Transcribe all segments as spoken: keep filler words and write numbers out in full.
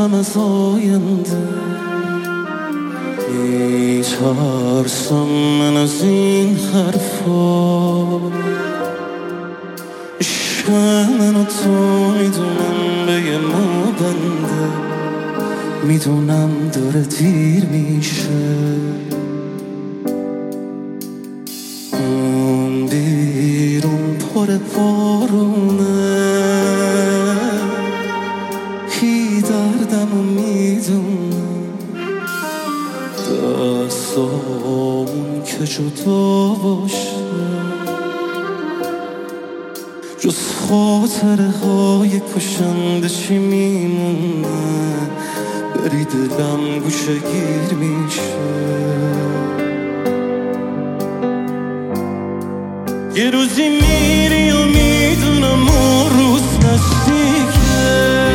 میترسم از آینده، میترسم من از این حرفا. عشق من و تو میدونم به یه مو بنده، میدونم داره دیر میشه. اون بیرون پر بارونه، کی دردم و میدونم، دستامون که جدا باشه جز خاطره های کشنده چی میمونه. بری دلم گوشه گیر میشه. یه روزی میری و میدونم اون روز نزدیکه،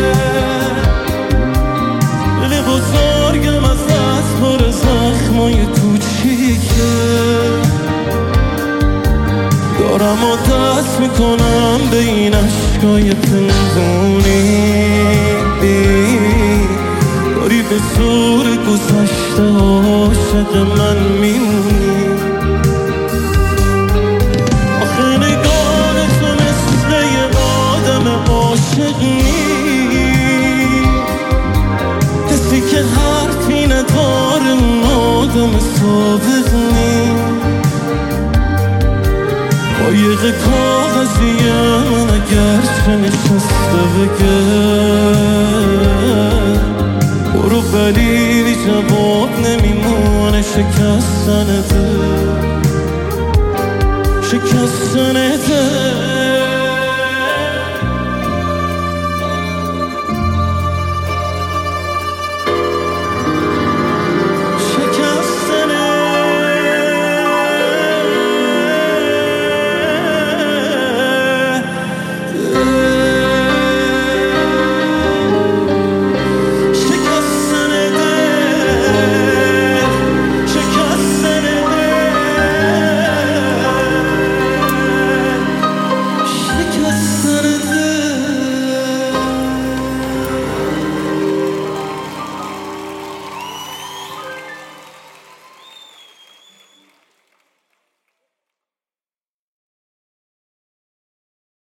دل بزرگم از دست پر زخمای کوچیکه. دارم و دست میکنم به این عشقای پنهونی، داری به زور گذشته عاشق من میمونی. آخه نگاه تو مثل یه آدم عاشق نیست، کسی که حرفی نداره اون آدم صادق نیست. قایق کاغذیه من اگر چه نشسته بگه برو، ولی جواب نمیمونه. شکستن دل، شکستن دل.